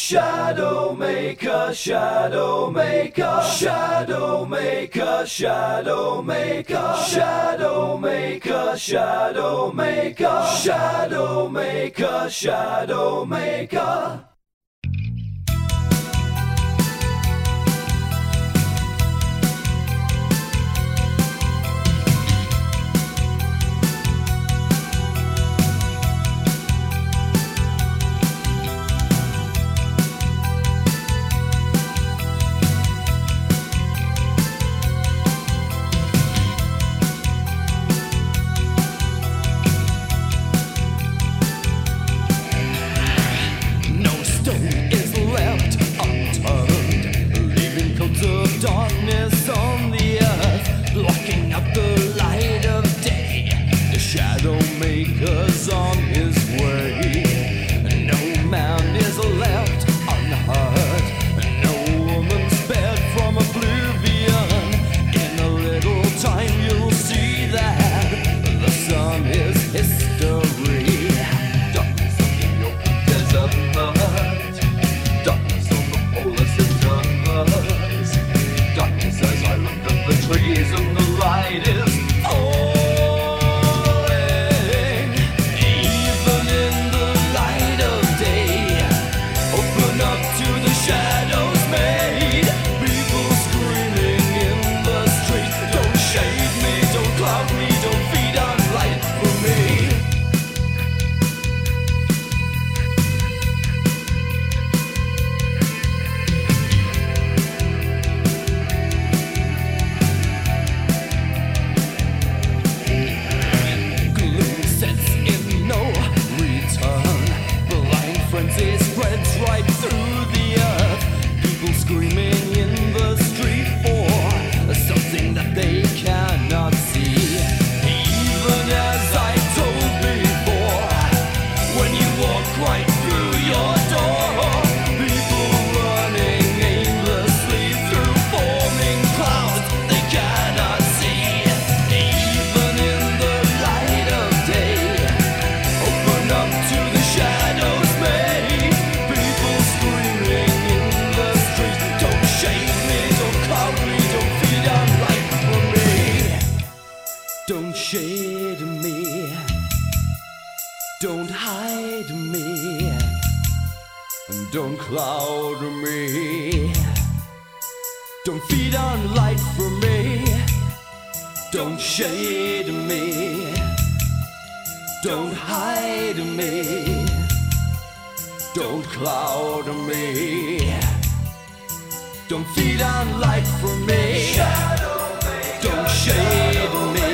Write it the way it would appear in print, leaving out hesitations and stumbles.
Shadow maker, shadow maker, shadow maker, shadow maker, shadow maker, shadow maker, shadow maker, shadow maker. Darkness on the earth, blocking out the light of day. The shadow maker's on his way. No man is left unhurt, no woman spared from oblivion. In a little time you'll see that the sun is history. Darkness on the open desert mud, darkness on the polar system. Darkness as I look at the trees and the light is falling. Even in the light of day, open up to the shadows made. People screaming in the street. Don't shade me, don't cloud me, don't feed on light for me. Frenzy spreads right through the earth. People screaming in the street for something that they cannot see. Even as I told before, when you walk right through your door, people running aimlessly through forming clouds they cannot see. Even in the light of day, open up to the shadows. Don't shade me, don't hide me, and don't cloud me. Don't feed on light for me, don't shade me, don't hide me, don't cloud me. Don't feed on light for me, don't shade me.